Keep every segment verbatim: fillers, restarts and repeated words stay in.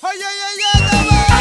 Ой-ой-ой,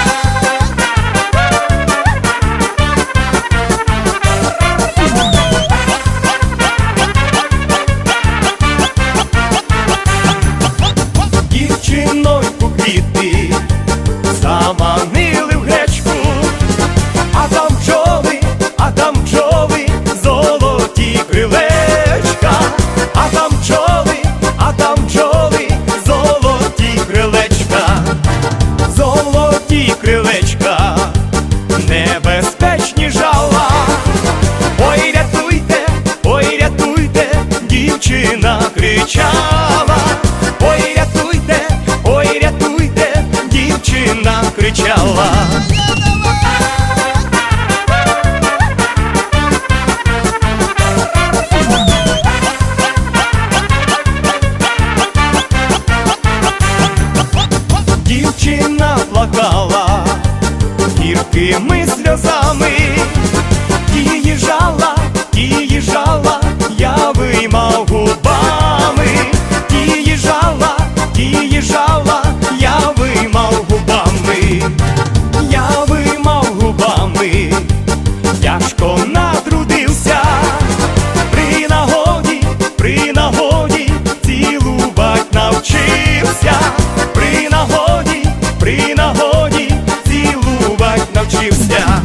Дівчиноньку квіти заманили в гречку, а там бджоли, а там бджоли, золоті крилечка, а там бджоли, а там бджоли, золоті крилечка, золоті крилечка, небезпечні жала. Ой, рятуйте, ой, рятуйте, дівчина кричала. Ой, рятуйте, ой, рятуйте, дівчина кричала. Дівчина плакала гіркими сльозами, її жала, її жала, я виймав губами. Її жала, її жала, я виймав губами, я виймав губами, тяжко натрудився, при нагоді, при нагоді, цілувать навчився, при нагоді, при нагоді, цілувать навчився.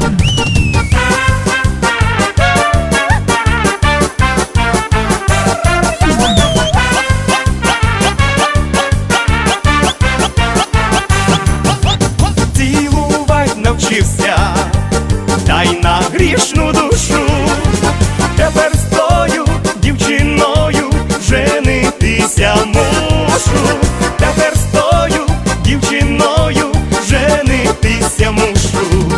Навчився, та й на грішну душу, тепер з тою дівчиною женитися мушу, тепер з тою дівчиною женитися мушу.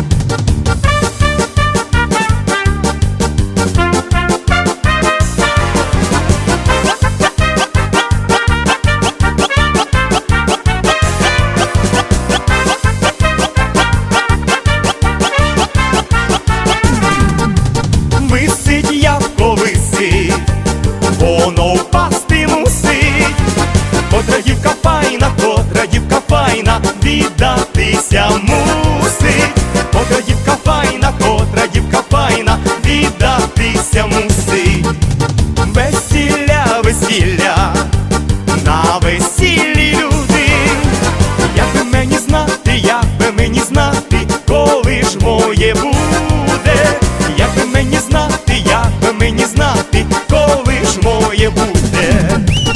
Висить явко, висить, воно впасти мусить. Котра дівка файна, котра дівка файна, віддатися мусить. Котра дівка файна, котра дівка файна, віддатися мусить. Весілля, весілля, на весіллі люди. Як би мені знати, як би мені знати, коли ж моє буде. Як би мені знати, як би мені знати, коли ж моє буде.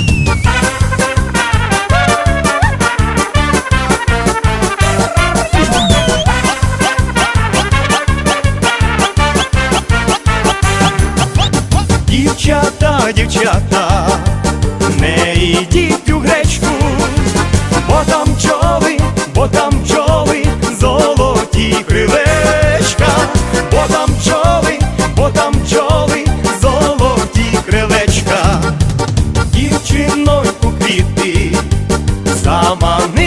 Дівчата, дівчата, не йдіть у гречку, бо там бджоли, бо там бджоли, золоті крилечка, бо там бджоли, бо там бджоли, золоті крилечка. Дівчиноньку квіти заманили